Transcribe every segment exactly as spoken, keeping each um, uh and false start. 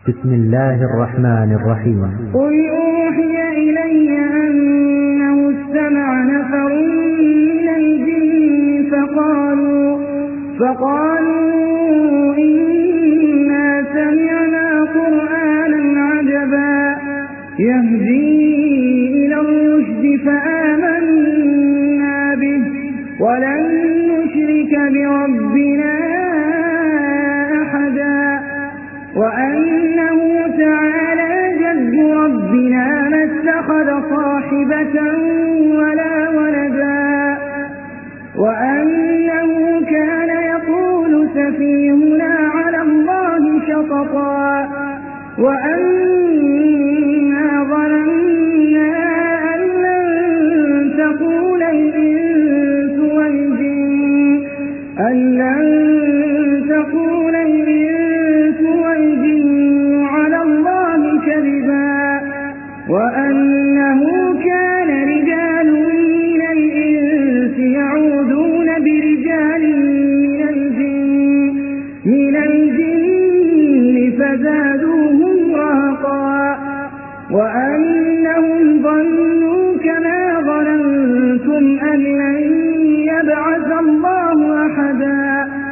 بسم الله الرحمن الرحيم. قل أوحي إلي أنه استمع نفر من الجن فقالوا, فقالوا إنا سمعنا قرآنا عجبا يهدي إلى الرشد فآمنا به ولن نشرك بربنا أحدا وأنه تعالى جد ربنا ما اتخذ صاحبة ولا ولدا وأنه كان يقول سفيهنا على الله شططا وأنا ظننا أن لن تقول الإنس والجن أن لن تقول الإنس والجن على الله كذبا وأنه كان رجال من الإنس يعوذون برجال من الجن من الجن فزادوهم رهقا وأنهم ظنوا كما ظننتم أن لن يبعث الله أحدا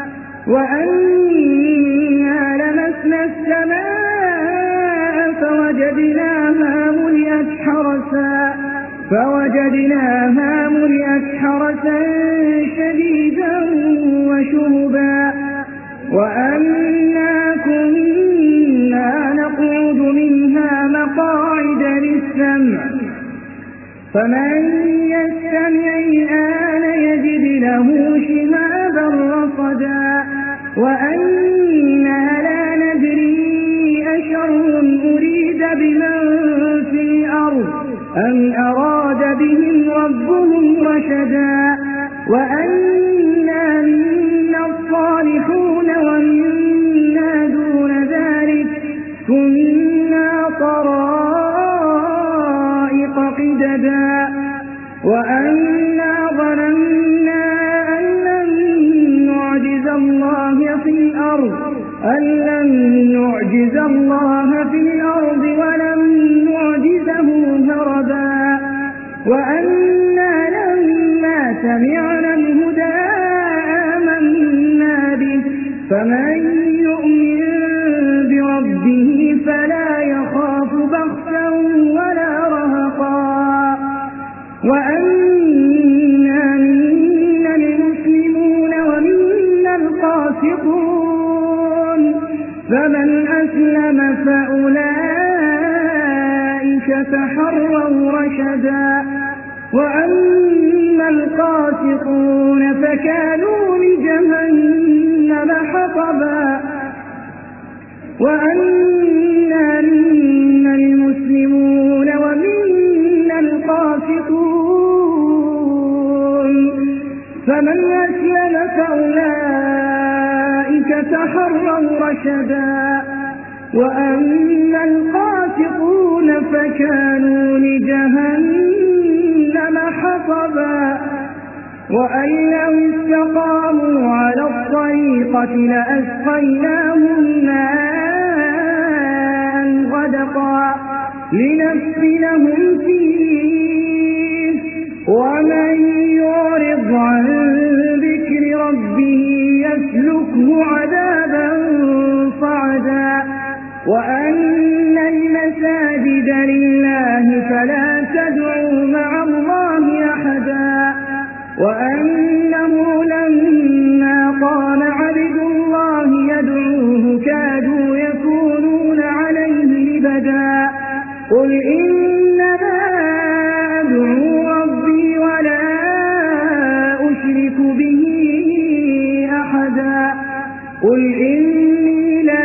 وأنا لمسنا السماء فوجدناها ملئت حرسا فوجدناها ملئت حرسا شديدا وشهبا وأنا كنا نقعد منها مقاعد للسمع فمن يستمع الآن يجد له شهابا رصدا وأنا لا ندري أشر أريد بمن في الأرض أم أراد بهم ربهم رشدا وأنا منا الصالحون ومنا دون ذلك كنا طرائق قددا وأنا ظننا أن لن نعجز الله في الأرض أن لن نعجز الله في الأرض ولن نعجزه هربا وأنا لما سمعنا الهدى آمنا به فمن يؤمن بربه فلا يخاف بخسا ولا رهقا وأنا منا المسلمون ومنا القاسطون فمن أسلم فأولئك تحروا رشدا وأما القاسطون فكانوا لجهنم حطبا وأنا منا المسلمون ومنا القاسطون فمن أسلم فأولئك تحروا رشدا وأما القاسطون فكانوا لجهنم حطبا وأن لو استقاموا على الطريقة لأسقيناهم ماء غدقا لنفتنهم فيه ومن يعرض عن ذكر ربه يسلكه عذابا صعدا وأن المساجد لله فلا تدعوا مع الله أحدا وأنه لما قام عبد الله يدعوه كادوا يكونون عليه لبدا قل إنما أدعو ربي ولا أشرك به أحدا قل إني لا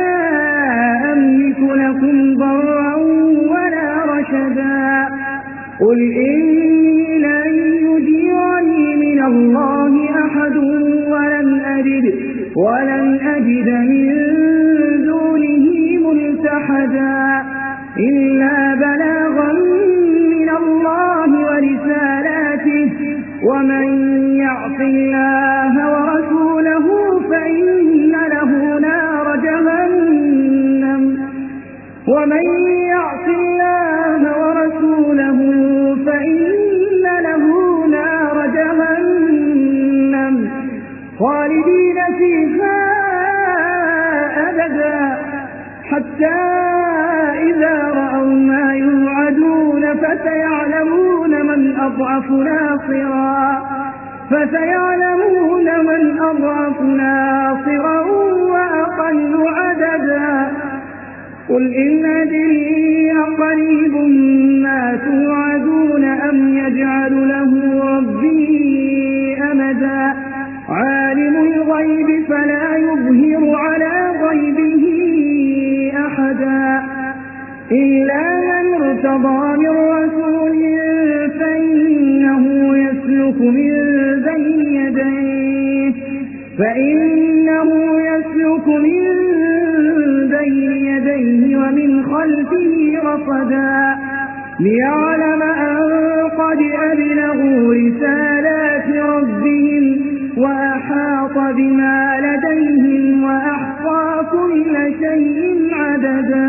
أملك لكم ضرا ولا رشدا قل إني لن يجيرني من الله أحد ولن أجد ولن أجد من دونه ملتحدا إلا بلاغا من الله ورسالاته ومن يعص الله ورسوله فإن له نار جهنم ومن يعص الله ورسوله فإن له نار جهنم خالدين فيها أبدا حتى إذا رأوا ما يوعدون فسيعلمون من أضعف ناصرا فسيعلمون من أضعف ناصرا وأقل عددا قل إن أدري أقريب ما توعدون أم يجعل له ربي أمدا عالم الغيب فلا يظهر على غيبه أحدا إلا من ارتضى من رسول فإنه يسلك من بين يديه فإنه يسلك من بين يديه ومن خلفه رصدا ليعلم أن قد أبلغوا رسالات ربهم وأحاط بما لديهم وأحصى كل شيء عددا